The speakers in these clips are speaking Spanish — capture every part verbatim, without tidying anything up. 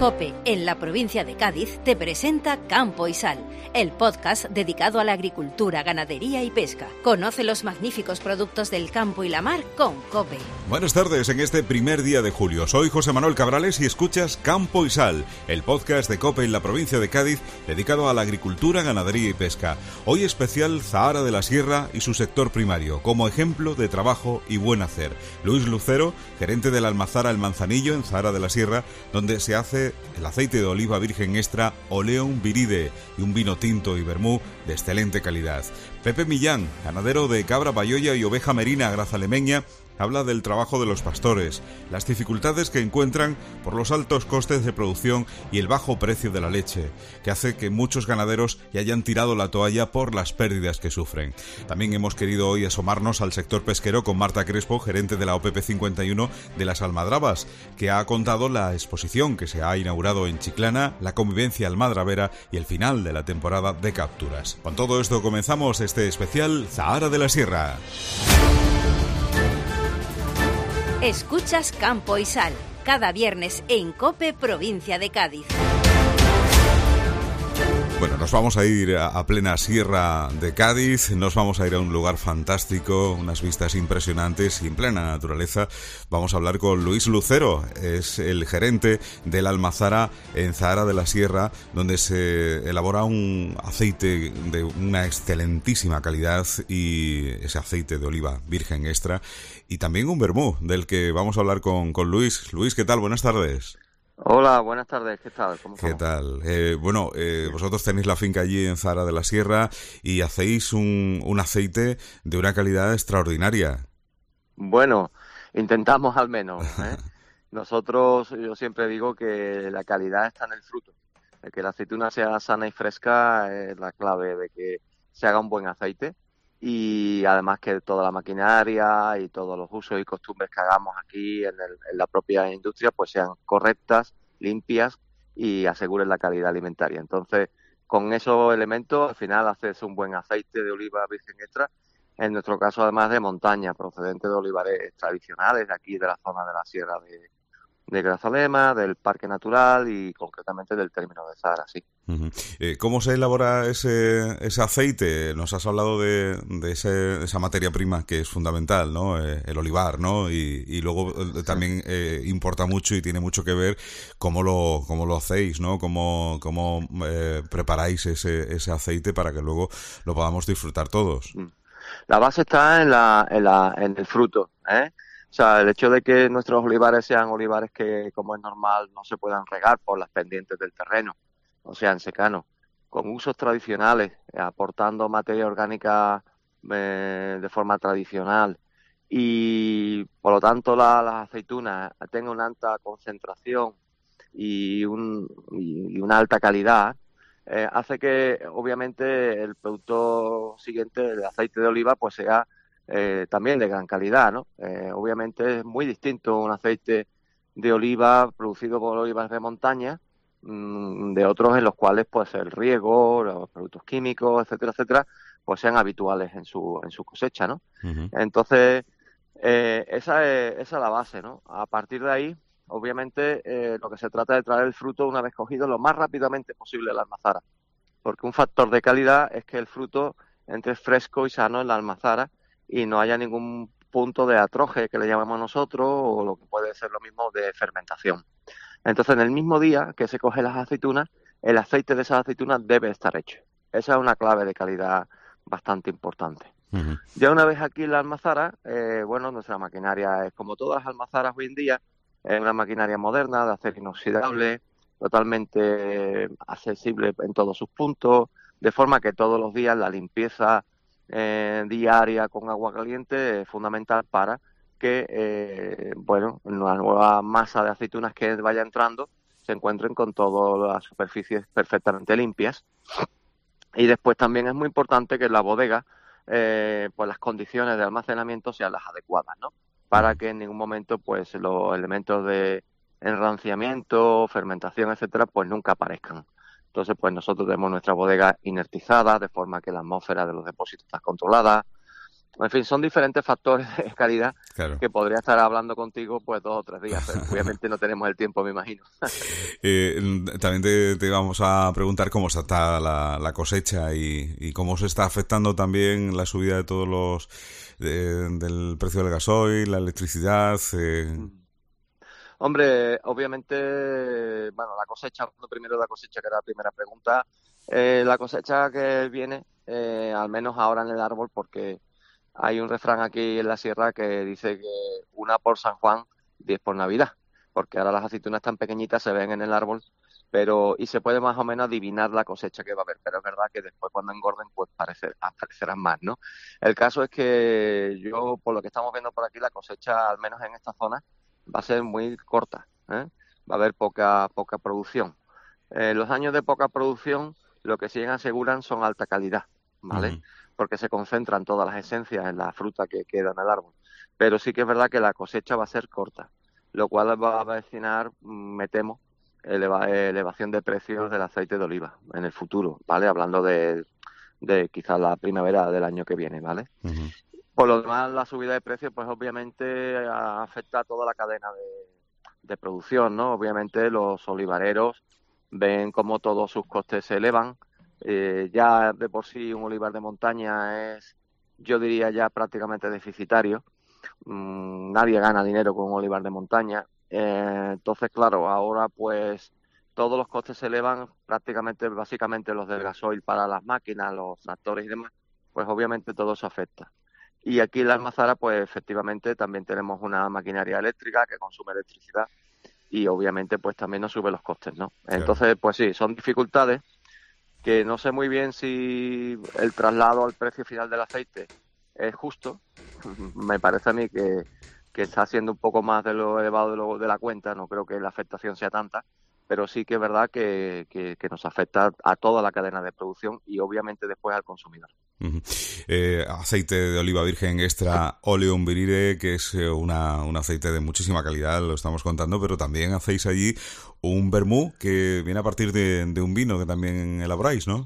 COPE, en la provincia de Cádiz, te presenta Campo y Sal, el podcast dedicado a la agricultura, ganadería y pesca. Conoce los magníficos productos del campo y la mar con COPE. Buenas tardes en este primer día de julio. Soy José Manuel Cabrales y escuchas Campo y Sal, el podcast de COPE en la provincia de Cádiz, dedicado a la agricultura, ganadería y pesca. Hoy especial Zahara de la Sierra y su sector primario, como ejemplo de trabajo y buen hacer. Luis Lucero, gerente de la almazara El Manzanillo en Zahara de la Sierra, donde se hace el aceite de oliva virgen extra Oleum Viride y un vino tinto y vermú de excelente calidad. Pepe Millán, ganadero de cabra bayoya y oveja merina grazalemeña, habla del trabajo de los pastores, las dificultades que encuentran por los altos costes de producción y el bajo precio de la leche, que hace que muchos ganaderos ya hayan tirado la toalla por las pérdidas que sufren. También hemos querido hoy asomarnos al sector pesquero con Marta Crespo, gerente de la O P P cincuenta y uno de las Almadrabas, que ha contado la exposición que se ha inaugurado en Chiclana, la convivencia almadravera y el final de la temporada de capturas. Con todo esto comenzamos este especial Zahara de la Sierra. Escuchas Campo y Sal, cada viernes en COPE, provincia de Cádiz. Bueno, nos vamos a ir a, a plena sierra de Cádiz, nos vamos a ir a un lugar fantástico, unas vistas impresionantes y en plena naturaleza. Vamos a hablar con Luis Lucero, es el gerente de la almazara en Zahara de la Sierra, donde se elabora un aceite de una excelentísima calidad y ese aceite de oliva virgen extra y también un vermú del que vamos a hablar con, con Luis. Luis, ¿qué tal? Buenas tardes. Hola, buenas tardes, ¿qué tal? ¿Cómo ¿Qué estamos? tal? Eh, bueno, eh, vosotros tenéis la finca allí en Zahara de la Sierra y hacéis un, un aceite de una calidad extraordinaria. Bueno, intentamos al menos, ¿eh? Nosotros, yo siempre digo que la calidad está en el fruto. El que la aceituna sea sana y fresca es la clave de que se haga un buen aceite y además que toda la maquinaria y todos los usos y costumbres que hagamos aquí en, el, en la propia industria pues sean correctas, limpias y aseguren la calidad alimentaria. Entonces, con esos elementos, al final haces un buen aceite de oliva virgen extra, en nuestro caso además de montaña, procedente de olivares tradicionales de aquí de la zona de la Sierra de, de Grazalema, del Parque Natural y concretamente del término de Zahara, sí. Uh-huh. Eh, ¿Cómo se elabora ese, ese aceite? Nos has hablado de, de, ese, de esa materia prima que es fundamental, ¿no? Eh, el olivar, ¿no? Y, y luego eh, también eh, importa mucho y tiene mucho que ver cómo lo, cómo lo hacéis, ¿no? Cómo, cómo eh, preparáis ese, ese aceite para que luego lo podamos disfrutar todos. La base está en, la, en, la, en el fruto, ¿eh? O sea, el hecho de que nuestros olivares sean olivares que, como es normal, no se puedan regar por las pendientes del terreno, o sean secanos, con usos tradicionales, eh, aportando materia orgánica eh, de forma tradicional y, por lo tanto, la, las aceitunas tengan una alta concentración y, un, y, y una alta calidad, eh, hace que, obviamente, el producto siguiente, el aceite de oliva, pues sea Eh, también de gran calidad, ¿no? Eh, obviamente es muy distinto un aceite de oliva producido por olivas de montaña mmm, de otros en los cuales pues el riego, los productos químicos, etcétera, etcétera, pues sean habituales en su en su cosecha, ¿no? Uh-huh. Entonces eh, esa es esa es la base, ¿no? A partir de ahí, obviamente eh, lo que se trata es de traer el fruto una vez cogido lo más rápidamente posible a la almazara, porque un factor de calidad es que el fruto entre fresco y sano en la almazara y no haya ningún punto de atroje que le llamamos nosotros o lo que puede ser lo mismo de fermentación. Entonces, en el mismo día que se cogen las aceitunas, el aceite de esas aceitunas debe estar hecho. Esa es una clave de calidad bastante importante. Uh-huh. Ya una vez aquí en la almazara, eh, bueno, nuestra maquinaria es como todas las almazaras hoy en día, es una maquinaria moderna de acero inoxidable, totalmente accesible en todos sus puntos, de forma que todos los días la limpieza Eh, diaria con agua caliente es fundamental para que eh, bueno, la nueva masa de aceitunas que vaya entrando se encuentren con todas las superficies perfectamente limpias. Y después también es muy importante que en la bodega eh, pues las condiciones de almacenamiento sean las adecuadas, ¿no? Para que en ningún momento pues los elementos de enranciamiento, fermentación, etcétera, pues nunca aparezcan. Entonces, pues nosotros tenemos nuestra bodega inertizada, de forma que la atmósfera de los depósitos está controlada, En fin, son diferentes factores de calidad Claro. que podría estar hablando contigo pues dos o tres días, pero obviamente no tenemos el tiempo, me imagino. Eh, también te, te vamos a preguntar cómo está la, la cosecha y, y cómo se está afectando también la subida de todos los de- del precio del gasoil, la electricidad. Eh. Hombre, obviamente, bueno, la cosecha, hablando primero de la cosecha, que era la primera pregunta, eh, la cosecha que viene, eh, al menos ahora en el árbol, porque hay un refrán aquí en la sierra que dice que una por San Juan, diez por Navidad, porque ahora las aceitunas tan pequeñitas se ven en el árbol, pero y se puede más o menos adivinar la cosecha que va a haber, pero es verdad que después cuando engorden pues parecer, aparecerán más, ¿no? El caso es que yo, por lo que estamos viendo por aquí, la cosecha, al menos en esta zona, va a ser muy corta, ¿eh? Va a haber poca, poca producción. Eh, los años de poca producción lo que sí aseguran son alta calidad, ¿vale? Uh-huh. Porque se concentran todas las esencias en la fruta que queda en el árbol. Pero sí que es verdad que la cosecha va a ser corta, lo cual va a destinar, me temo, eleva, elevación de precios del aceite de oliva en el futuro, ¿vale? Hablando de, de quizás la primavera del año que viene, ¿vale? Uh-huh. Por lo demás, la subida de precios, pues obviamente afecta a toda la cadena de, de producción, ¿no? Obviamente los olivareros ven cómo todos sus costes se elevan. Eh, ya de por sí un olivar de montaña es, yo diría, ya prácticamente deficitario. Mm, nadie gana dinero con un olivar de montaña. Eh, entonces, claro, ahora pues todos los costes se elevan, prácticamente, básicamente los del gasoil para las máquinas, los tractores y demás, pues obviamente todo eso afecta. Y aquí en la Almazara, pues efectivamente también tenemos una maquinaria eléctrica que consume electricidad y obviamente pues también nos sube los costes, ¿no? Claro. Entonces, pues sí, son dificultades que no sé muy bien si el traslado al precio final del aceite es justo. Me parece a mí que, que está siendo un poco más de lo elevado de, lo, de la cuenta, no creo que la afectación sea tanta, pero sí que es verdad que, que, que nos afecta a toda la cadena de producción y obviamente después al consumidor. Uh-huh. Eh, aceite de oliva virgen extra Oleum Viride, que es eh, una, un aceite de muchísima calidad, lo estamos contando, pero también hacéis allí un vermú que viene a partir de, de un vino que también elaboráis, ¿no?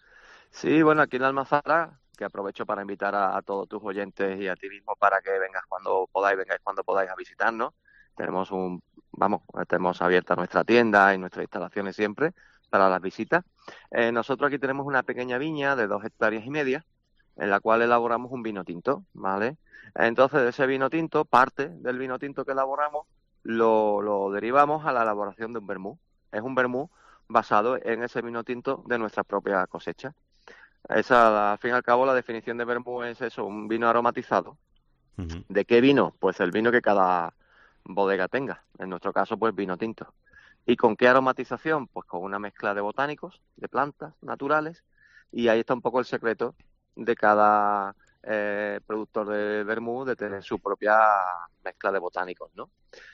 Sí, bueno, aquí en la Almazara, que aprovecho para invitar a, a todos tus oyentes y a ti mismo para que vengas cuando podáis, vengáis cuando podáis a visitarnos. Tenemos un, vamos, tenemos abierta nuestra tienda y nuestras instalaciones siempre para las visitas. Eh, nosotros aquí tenemos una pequeña viña de dos hectáreas y media, en la cual elaboramos un vino tinto, ¿vale? Entonces, de ese vino tinto, parte del vino tinto que elaboramos, lo, lo derivamos a la elaboración de un vermú. Es un vermú basado en ese vino tinto de nuestra propia cosecha. Esa, al fin y al cabo, la definición de vermú es eso, un vino aromatizado. Uh-huh. ¿De qué vino? Pues el vino que cada bodega tenga. En nuestro caso, pues vino tinto. ¿Y con qué aromatización? Pues con una mezcla de botánicos, de plantas naturales, y ahí está un poco el secreto de cada eh, productor de vermú, de tener su propia mezcla de botánicos, ¿no?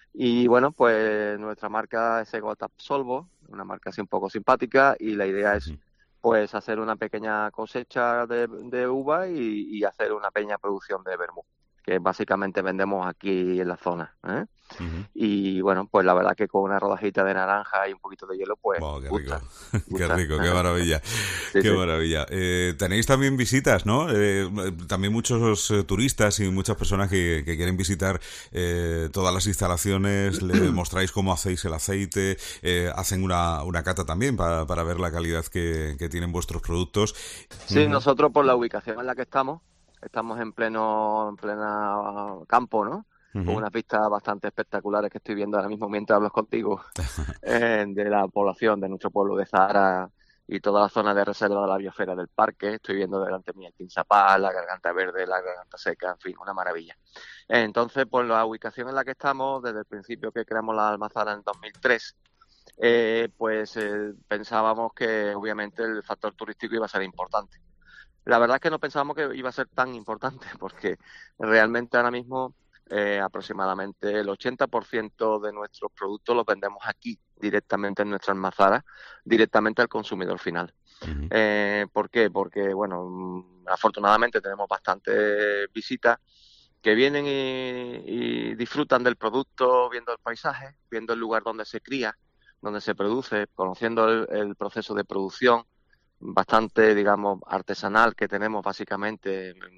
Y bueno, pues nuestra marca es Egot Absolvo, una marca así un poco simpática, y la idea es Uh-huh. pues hacer una pequeña cosecha de, de uva y, y hacer una pequeña producción de vermú, que básicamente vendemos aquí en la zona, ¿eh? Uh-huh. Y bueno, pues la verdad que con una rodajita de naranja y un poquito de hielo, pues Oh, qué rico, gusta, qué gusta. rico, qué maravilla, Sí, qué sí. maravilla. Eh, tenéis también visitas, ¿no? Eh, también muchos eh, turistas y muchas personas que, que quieren visitar eh, todas las instalaciones, le mostráis cómo hacéis el aceite, eh, hacen una, una cata también para, para ver la calidad que, que tienen vuestros productos. Sí, Uh-huh. nosotros por la ubicación en la que estamos, estamos en pleno, en plena campo, ¿no? Con Uh-huh. unas vistas bastante espectaculares que estoy viendo ahora mismo mientras hablo contigo, eh, de la población de nuestro pueblo de Zahara y toda la zona de reserva de la biosfera del parque. Estoy viendo delante mío el Pinzapal, la Garganta Verde, la Garganta Seca, en fin, una maravilla. Entonces, por la ubicación en la que estamos, desde el principio que creamos la Almazara en dos mil tres, eh, pues eh, pensábamos que obviamente el factor turístico iba a ser importante. La verdad es que no pensábamos que iba a ser tan importante, porque realmente ahora mismo eh, aproximadamente el ochenta por ciento de nuestros productos los vendemos aquí, directamente en nuestra almazara, directamente al consumidor final. Uh-huh. Eh, ¿Por qué? Porque, bueno, afortunadamente tenemos bastantes visitas que vienen y, y disfrutan del producto, viendo el paisaje, viendo el lugar donde se cría, donde se produce, conociendo el, el proceso de producción bastante, digamos, artesanal que tenemos básicamente,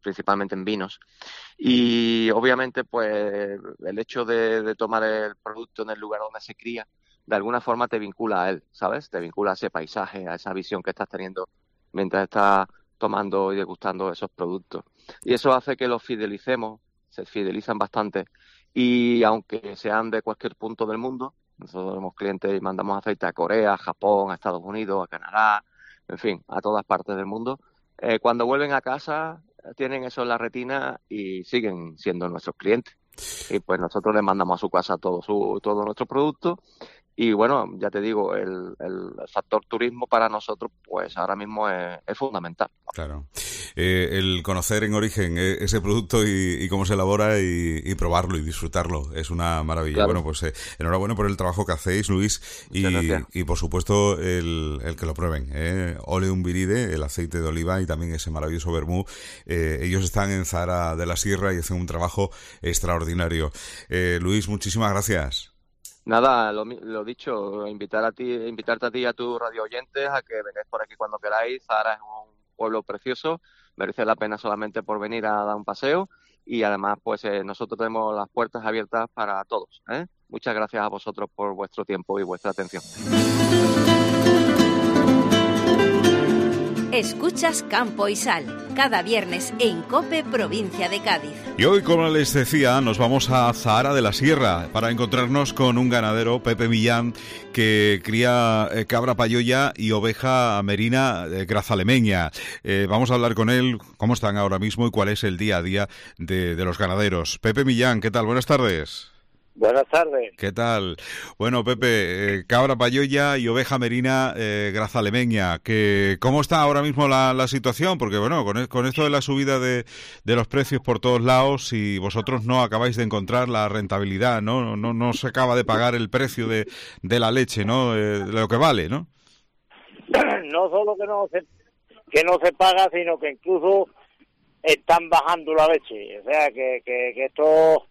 principalmente en vinos. Y obviamente, pues el hecho de, de tomar el producto en el lugar donde se cría, de alguna forma te vincula a él, ¿sabes? Te vincula a ese paisaje, a esa visión que estás teniendo mientras estás tomando y degustando esos productos. Y eso hace que los fidelicemos, se fidelizan bastante. Y aunque sean de cualquier punto del mundo, nosotros tenemos clientes y mandamos aceite a Corea, a Japón, a Estados Unidos, a Canadá, en fin, a todas partes del mundo. Eh, cuando vuelven a casa, tienen eso en la retina y siguen siendo nuestros clientes. Y pues nosotros les mandamos a su casa todo su todo nuestro producto. Y bueno, ya te digo, el, el factor turismo para nosotros, pues ahora mismo es, es fundamental. Claro. Eh, el conocer en origen eh, ese producto y, y cómo se elabora y, y probarlo y disfrutarlo es una maravilla. Claro. Bueno, pues eh, enhorabuena por el trabajo que hacéis, Luis, y, y por supuesto el, el que lo prueben. Eh. Oleum Viride, el aceite de oliva y también ese maravilloso vermú. Eh, ellos están en Zahara de la Sierra y hacen un trabajo extraordinario. Eh, Luis, muchísimas gracias. Nada, lo, lo dicho, invitar a ti, invitarte a ti y a tus radio oyentes a que vengáis por aquí cuando queráis. Zahara es un pueblo precioso, merece la pena solamente por venir a dar un paseo y además pues eh, nosotros tenemos las puertas abiertas para todos, ¿eh? Muchas gracias a vosotros por vuestro tiempo y vuestra atención. Escuchas Campo y Sal, cada viernes en COPE, provincia de Cádiz. Y hoy, como les decía, nos vamos a Zahara de la Sierra para encontrarnos con un ganadero, Pepe Millán, que cría eh, cabra payoya y oveja merina eh, grazalemeña. Eh, vamos a hablar con él, cómo están ahora mismo y cuál es el día a día de, de los ganaderos. Pepe Millán, ¿qué tal? Buenas tardes. Buenas tardes. ¿Qué tal? Bueno, Pepe, eh, cabra payoya y oveja merina eh, grazalemeña, que ¿cómo está ahora mismo la, la situación? Porque bueno, con, con esto de la subida de, de los precios por todos lados y vosotros no acabáis de encontrar la rentabilidad, ¿no? No, no se acaba de pagar el precio de, de la leche, ¿no? Eh, de lo que vale, ¿no? No solo que no se que no se paga, sino que incluso están bajando la leche. O sea, que, que, que esto...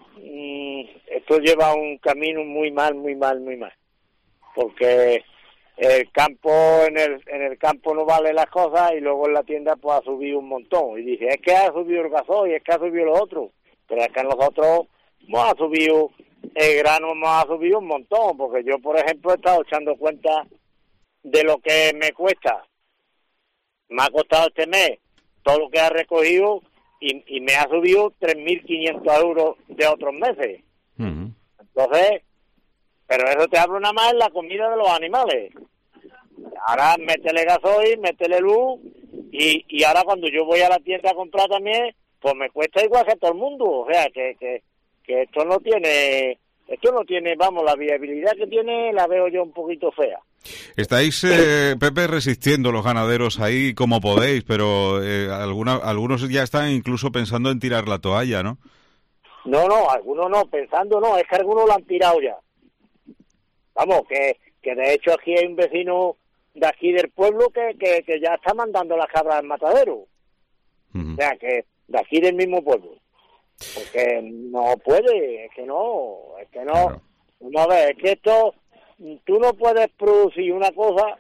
esto lleva un camino muy mal, muy mal, muy mal, porque el campo, en el en el campo no vale las cosas y luego en la tienda pues ha subido un montón y dice, es que ha subido el gasoil, es que ha subido lo otro, pero es que nosotros hemos ha subido el grano, hemos ha subido un montón, porque yo por ejemplo he estado echando cuenta de lo que me cuesta, me ha costado este mes todo lo que ha recogido y, y me ha subido tres mil quinientos euros de otros meses. Uh-huh. Entonces, pero eso te hablo nada más en la comida de los animales. Ahora métele gasoil, métele luz, y, y ahora cuando yo voy a la tienda a comprar también, pues me cuesta igual que a todo el mundo. O sea, que, que, que esto no tiene, esto no tiene, vamos, la viabilidad que tiene la veo yo un poquito fea. Estáis, eh, Pepe, resistiendo los ganaderos ahí como podéis, pero eh, alguna, algunos ya están incluso pensando en tirar la toalla, ¿no? No, no, algunos no, pensando no, es que algunos lo han tirado ya. Vamos, que, que de hecho aquí hay un vecino de aquí del pueblo que, que, que ya está mandando las cabras al matadero. Uh-huh. O sea, que de aquí del mismo pueblo. Porque no puede, es que no, es que no, claro. No ves, es que esto... Tú no puedes producir una cosa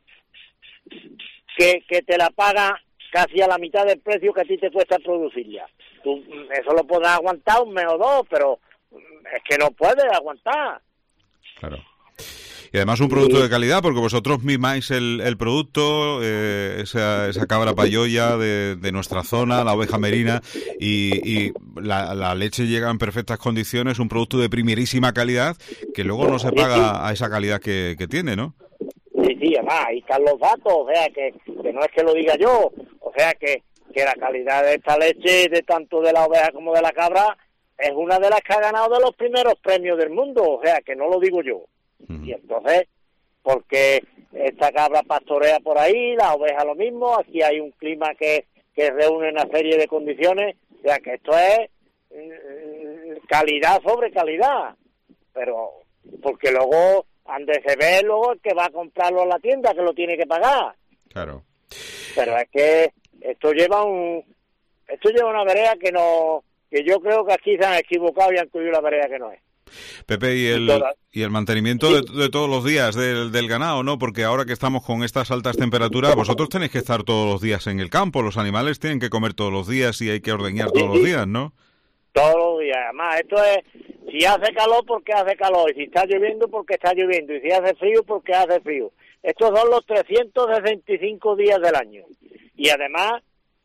que, que te la paga casi a la mitad del precio que a ti te cuesta producirla. Tú eso lo podrás aguantar un mes o dos, pero es que no puedes aguantar. Claro. Y además un producto sí. de calidad, porque vosotros mimáis el, el producto, eh, esa, esa cabra payoya de, de nuestra zona, la oveja merina, y, y la, la leche llega en perfectas condiciones, un producto de primerísima calidad, que luego no se paga sí, sí. a esa calidad que, que tiene, ¿no? Sí, sí, además, ahí están los datos, o sea, que, que no es que lo diga yo, o sea, que, que la calidad de esta leche, de tanto de la oveja como de la cabra, es una de las que ha ganado de los primeros premios del mundo, o sea, que no lo digo yo. Y entonces, porque esta cabra pastorea por ahí, la oveja lo mismo, aquí hay un clima que, que reúne una serie de condiciones, o sea que esto es mm, calidad sobre calidad, pero porque luego han de se ve luego el que va a comprarlo a la tienda que lo tiene que pagar. Claro. Pero es que esto lleva un esto lleva una vereda que no, que yo creo que aquí se han equivocado y han cogido la vereda que no es. Pepe, y el, y el mantenimiento de, de todos los días del, del ganado, ¿no? Porque ahora que estamos con estas altas temperaturas, vosotros tenéis que estar todos los días en el campo, los animales tienen que comer todos los días y hay que ordeñar todos los días, ¿no? Todos los días. Además, esto es, si hace calor, porque hace calor, y si está lloviendo, porque está lloviendo, y si hace frío, porque hace frío. Estos son los trescientos sesenta y cinco días del año. Y además,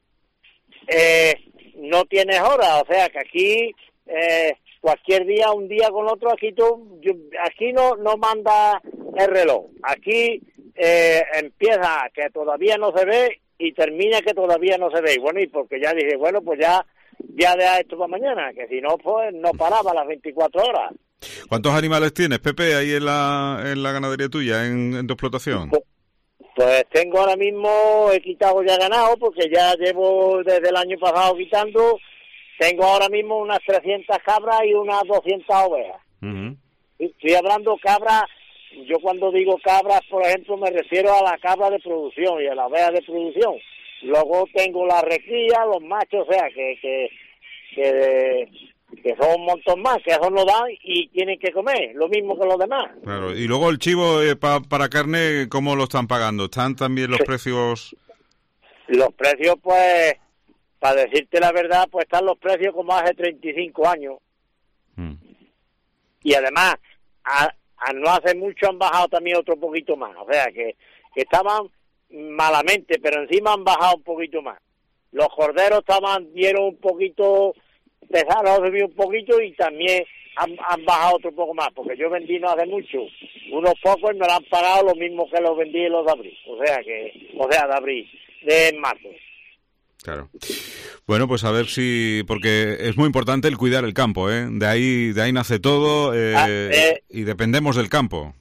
eh, no tienes hora, o sea que aquí... Eh, cualquier día, un día con otro, aquí tú, yo, aquí no no manda el reloj. Aquí eh, empieza que todavía no se ve y termina que todavía no se ve. Y bueno, y porque ya dije, bueno, pues ya ya deja esto para mañana, que si no, pues no paraba las veinticuatro horas. ¿Cuántos animales tienes, Pepe, ahí en la en la ganadería tuya, en, en tu explotación? Pues, pues tengo ahora mismo, he quitado ya ganado, porque ya llevo desde el año pasado quitando. Tengo ahora mismo unas trescientas cabras y unas doscientas ovejas. Uh-huh. Estoy hablando cabras, yo cuando digo cabras, por ejemplo, me refiero a la cabra de producción y a la oveja de producción. Luego tengo la recría, los machos, o sea, que que, que que son un montón más, que eso no dan y tienen que comer, lo mismo que los demás. Claro, y luego el chivo eh, pa, para carne, ¿cómo lo están pagando? ¿Están también los precios? Los precios, pues... Para decirte la verdad, pues están los precios como hace treinta y cinco años. Mm. Y además, a, a no hace mucho han bajado también otro poquito más. O sea, que, que estaban malamente, pero encima han bajado un poquito más. Los corderos estaban, dieron un poquito, empezaron a subir un poquito y también han, han bajado otro poco más. Porque yo vendí no hace mucho, unos pocos y me lo han pagado lo mismo que los vendí en los de abril. O sea, que, o sea, de abril, de marzo. Claro. Bueno, pues a ver si... Porque es muy importante el cuidar el campo, ¿eh? De ahí de ahí nace todo eh, ah, eh, y dependemos del campo.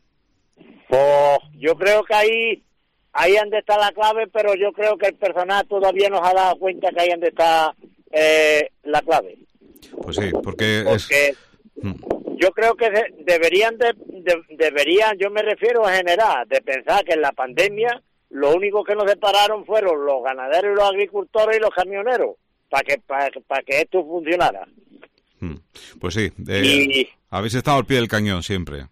Pues yo creo que ahí ahí donde está la clave, pero yo creo que el personal todavía nos ha dado cuenta que ahí donde está eh, la clave. Pues sí, porque... porque es... yo creo que deberían, de, de, deberían, yo me refiero en general, de pensar que en la pandemia... Lo único que nos separaron fueron los ganaderos y los agricultores y los camioneros, para que para, para que esto funcionara. Pues sí, eh, y, habéis estado al pie del cañón siempre.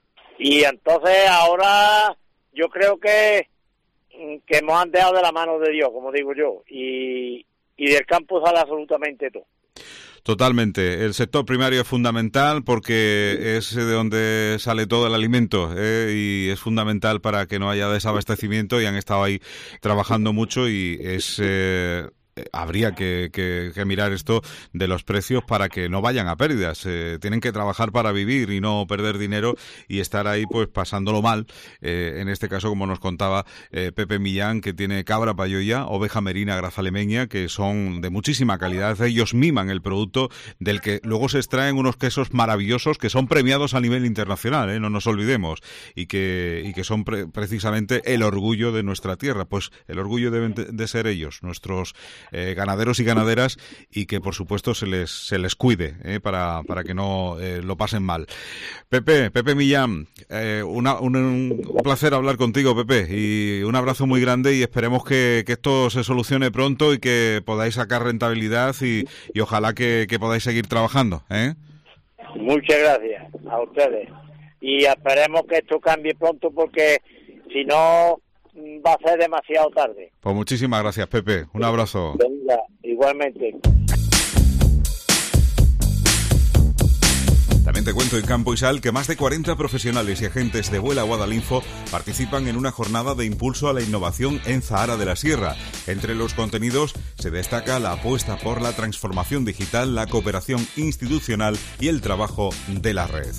Y entonces ahora yo creo que, que nos han dejado de la mano de Dios, como digo yo, y, y del campo sale absolutamente todo. Totalmente. El sector primario es fundamental porque es de donde sale todo el alimento ¿eh? Y es fundamental para que no haya desabastecimiento y han estado ahí trabajando mucho y es... Eh, habría que, que, que mirar esto de los precios para que no vayan a pérdidas. Eh, tienen que trabajar para vivir y no perder dinero y estar ahí pues pasándolo mal. Eh, en este caso, como nos contaba eh, Pepe Millán, que tiene cabra payoya, oveja merina grazalemeña, que son de muchísima calidad. Ellos miman el producto del que luego se extraen unos quesos maravillosos que son premiados a nivel internacional, ¿eh? No nos olvidemos, y que, y que son pre- precisamente el orgullo de nuestra tierra. Pues el orgullo deben de ser ellos, nuestros Eh, ganaderos y ganaderas, y que por supuesto se les se les cuide eh, para para que no eh, lo pasen mal. Pepe, Pepe Millán, eh, una, un, un placer hablar contigo, Pepe, y un abrazo muy grande y esperemos que, que esto se solucione pronto y que podáis sacar rentabilidad y, y ojalá que, que podáis seguir trabajando. ¿eh? Muchas gracias a ustedes y esperemos que esto cambie pronto porque si no va a ser demasiado tarde. Pues muchísimas gracias, Pepe. Un abrazo. Venga, igualmente. También te cuento en Campo y Sal que más de cuarenta profesionales y agentes de Vuela Guadalinfo participan en una jornada de impulso a la innovación en Zahara de la Sierra. Entre los contenidos se destaca la apuesta por la transformación digital, la cooperación institucional y el trabajo de la red.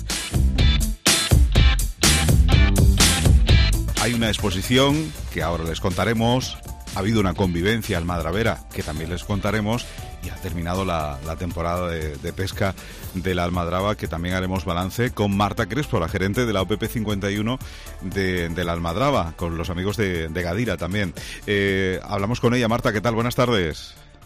Hay una exposición que ahora les contaremos, ha habido una convivencia almadravera que también les contaremos y ha terminado la, la temporada de, de pesca de la almadraba que también haremos balance con Marta Crespo, la gerente de la O P P cincuenta y uno de, de la almadraba, con los amigos de, de Gadira también. Eh, hablamos con ella. Marta, ¿qué tal? Buenas tardes.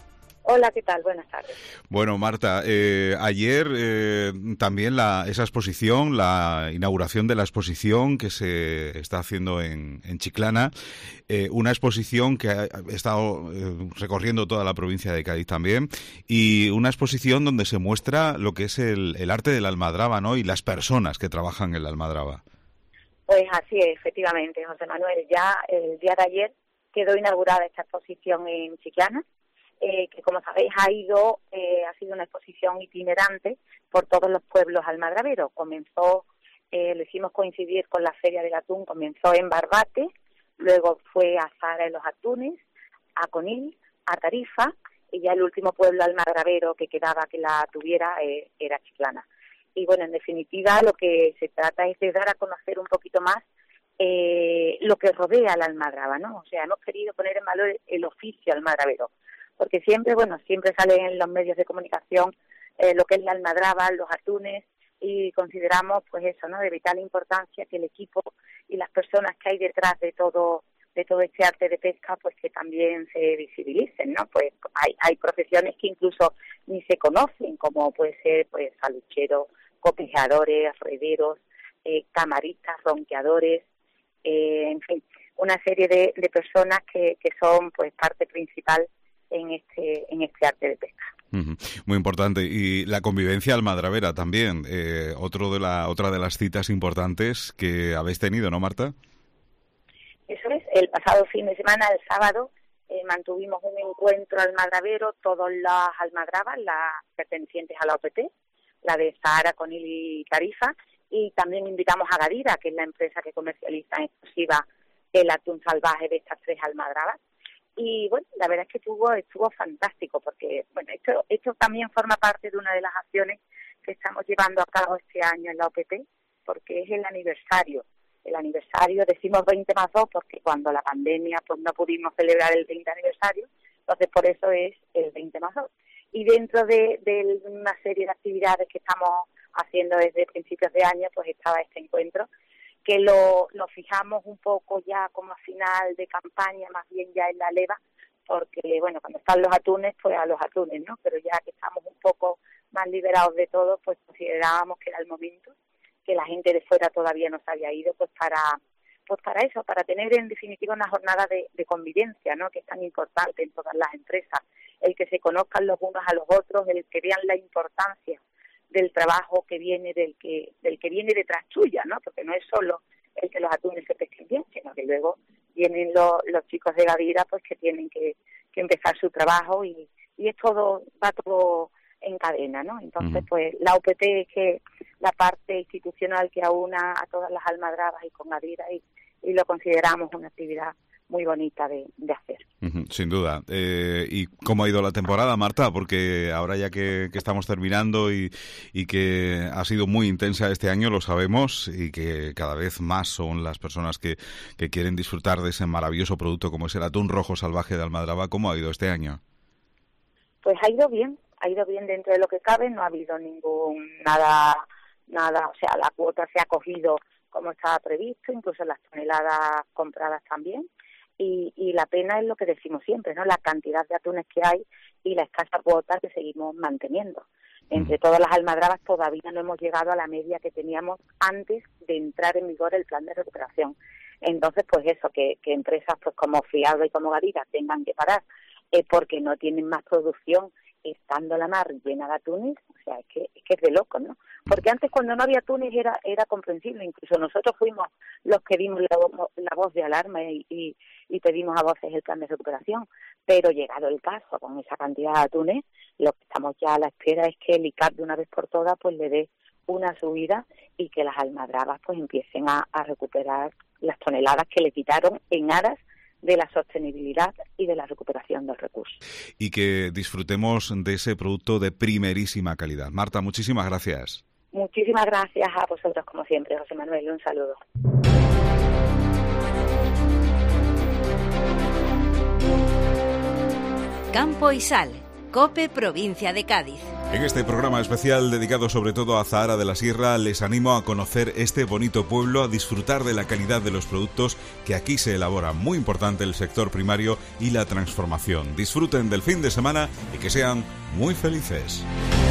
Hola, ¿qué tal? Buenas tardes. Bueno, Marta, eh, ayer eh, también la, esa exposición, la inauguración de la exposición que se está haciendo en, en Chiclana, eh, una exposición que ha estado eh, recorriendo toda la provincia de Cádiz también, y una exposición donde se muestra lo que es el, el arte de la almadraba, ¿no? Y las personas que trabajan en la almadraba. Pues así es, efectivamente, José Manuel. Ya el día de ayer quedó inaugurada esta exposición en Chiclana. Eh, que como sabéis ha ido eh, ha sido una exposición itinerante por todos los pueblos almadraberos. Comenzó, eh, lo hicimos coincidir con la Feria del Atún, comenzó en Barbate, luego fue a Zara de los Atunes, a Conil, a Tarifa, y ya el último pueblo almadrabero que quedaba que la tuviera eh, era Chiclana. Y bueno, en definitiva lo que se trata es de dar a conocer un poquito más eh, lo que rodea a la almadraba, ¿no? O sea, hemos querido poner en valor el oficio almadrabero, porque siempre, bueno, siempre sale en los medios de comunicación eh, lo que es la almadraba, los atunes, y consideramos, pues eso, ¿no?, de vital importancia que el equipo y las personas que hay detrás de todo de todo este arte de pesca, pues que también se visibilicen, ¿no? Pues hay hay profesiones que incluso ni se conocen, como puede ser, pues, alucheros, copeadores, rederos, eh, camaristas, ronqueadores, eh, en fin, una serie de, de personas que, que son, pues, parte principal en este en este arte de pesca. Uh-huh. Muy importante. Y la convivencia almadravera también, eh, otro de la otra de las citas importantes que habéis tenido, ¿no, Marta? Eso es. El pasado fin de semana, el sábado, eh, mantuvimos un encuentro almadravero, todas las almadrabas, las pertenecientes a la O P T, la de Zahara, Conil y Tarifa, y también invitamos a Gadira, que es la empresa que comercializa en exclusiva el atún salvaje de estas tres almadrabas. Y bueno, la verdad es que estuvo, estuvo fantástico, porque bueno, esto esto también forma parte de una de las acciones que estamos llevando a cabo este año en la O P T, porque es el aniversario. El aniversario, decimos veinte más dos, porque cuando la pandemia pues no pudimos celebrar el veinte aniversario, entonces por eso es el veinte más dos. Y dentro de, de una serie de actividades que estamos haciendo desde principios de año, pues estaba este encuentro, que lo, lo fijamos un poco ya como a final de campaña, más bien ya en la leva, porque, bueno, cuando están los atunes, pues a los atunes, ¿no? Pero ya que estamos un poco más liberados de todo, pues considerábamos que era el momento, que la gente de fuera todavía no se había ido, pues para pues para eso, para tener en definitiva una jornada de, de convivencia, ¿no?, que es tan importante en todas las empresas, el que se conozcan los unos a los otros, el que vean la importancia del trabajo que viene del que del que viene detrás tuya, ¿no? Porque no es solo el que los atunes se pesquen bien, sino que luego vienen los, los chicos de Gadira, pues que tienen que, que empezar su trabajo, y, y es todo, va todo en cadena, ¿no? Entonces, uh-huh. pues la O P T es que la parte institucional que aúna a todas las almadrabas y con Gadira, y, y lo consideramos una actividad muy bonita de, de hacer. Uh-huh, sin duda. Eh, ¿Y cómo ha ido la temporada, Marta? Porque ahora ya que, que estamos terminando y, y que ha sido muy intensa este año, lo sabemos, y que cada vez más son las personas que, que quieren disfrutar de ese maravilloso producto como es el atún rojo salvaje de almadraba. ¿Cómo ha ido este año? Pues ha ido bien, ha ido bien dentro de lo que cabe, no ha habido ningún nada, nada, o sea, la cuota se ha cogido como estaba previsto, incluso las toneladas compradas también. Y, y la pena es lo que decimos siempre, ¿no?, la cantidad de atunes que hay y la escasa cuota que seguimos manteniendo. Entre todas las almadrabas todavía no hemos llegado a la media que teníamos antes de entrar en vigor el plan de recuperación. Entonces, pues eso, que, que empresas pues como Friado y como Gadira tengan que parar eh, porque no tienen más producción, estando la mar llena de atunes, o sea, es que es, que es de loco, ¿no? Porque antes, cuando no había atunes, era era comprensible. Incluso nosotros fuimos los que dimos la, la voz de alarma y, y, y pedimos a voces el plan de recuperación. Pero llegado el caso, con esa cantidad de atunes, lo que estamos ya a la espera es que el I C A P de una vez por todas pues le dé una subida y que las almadrabas pues empiecen a, a recuperar las toneladas que le quitaron en aras de la sostenibilidad y de la recuperación del recurso. Y que disfrutemos de ese producto de primerísima calidad. Marta, muchísimas gracias. Muchísimas gracias a vosotros, como siempre, José Manuel. Un saludo. Campo y Sal, COPE Provincia de Cádiz. En este programa especial dedicado sobre todo a Zahara de la Sierra, les animo a conocer este bonito pueblo, a disfrutar de la calidad de los productos que aquí se elaboran. Muy importante el sector primario y la transformación. Disfruten del fin de semana y que sean muy felices.